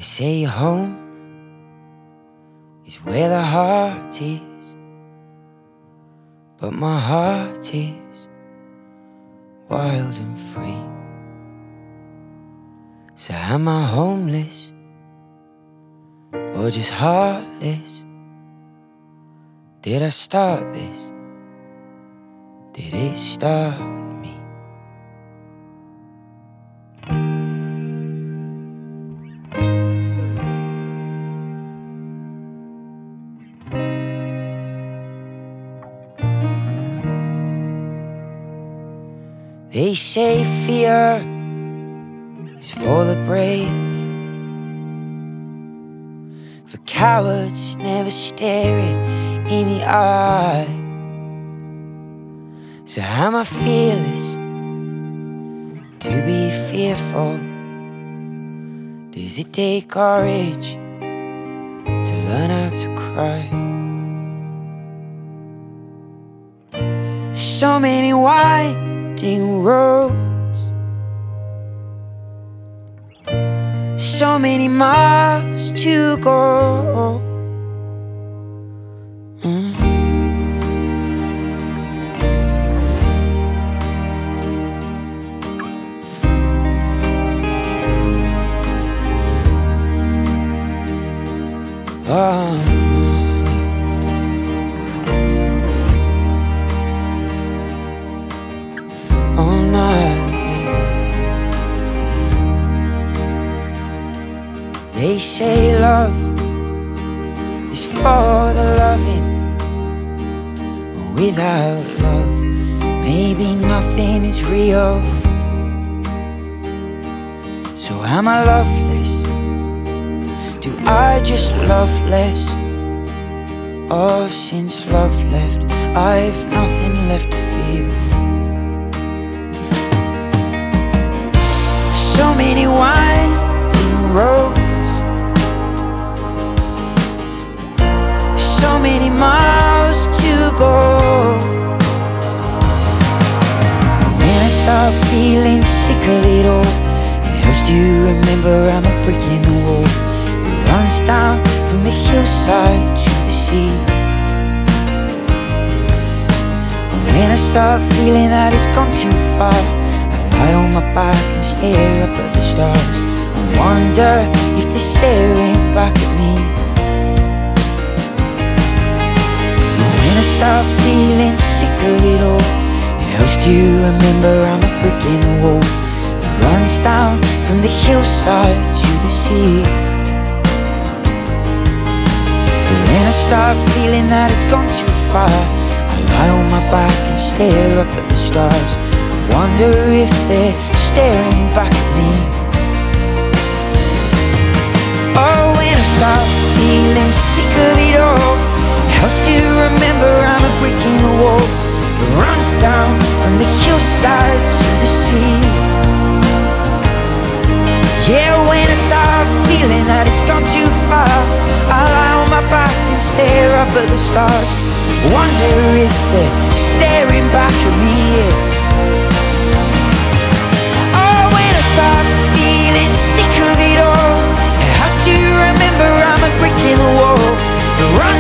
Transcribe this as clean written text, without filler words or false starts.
say home is where the heart is, but my heart is wild and free. So am I homeless or just heartless? Did I start this? Did it start me? They say fear is for the brave, for cowards never stare it in the eye. So am I fearless to be fearful? Does it take courage to learn how to cry? So many winding roads, so many miles to go. All night. They say love is for the loving. Without love, maybe nothing is real. So am I loveless? Do I just love less? Oh, since love left, I've nothing left to feel. So many winding roads, so many miles to go. When I start feeling sick of it all, it helps to remember I'm a brick in the wall. Runs down from the hillside to the sea. When I start feeling that it's gone too far, I lie on my back and stare up at the stars and wonder if they're staring back at me. When I start feeling sick of it all, it helps to remember I'm a brick in the wall that runs down from the hillside to the sea. When I start feeling that it's gone too far, I lie on my back and stare up at the stars, wonder if they're staring back at me. Oh, when I start feeling sick of it all, it helps to remember I'm a brick in the wall that runs down from the hillside to the sea. Yeah, when I start feeling that it's gone too far, I lie on my back and stare up at the stars, wonder if they're staring back at me. Oh, when I start feeling sick of it all, it helps to remember I'm a brick in the wall that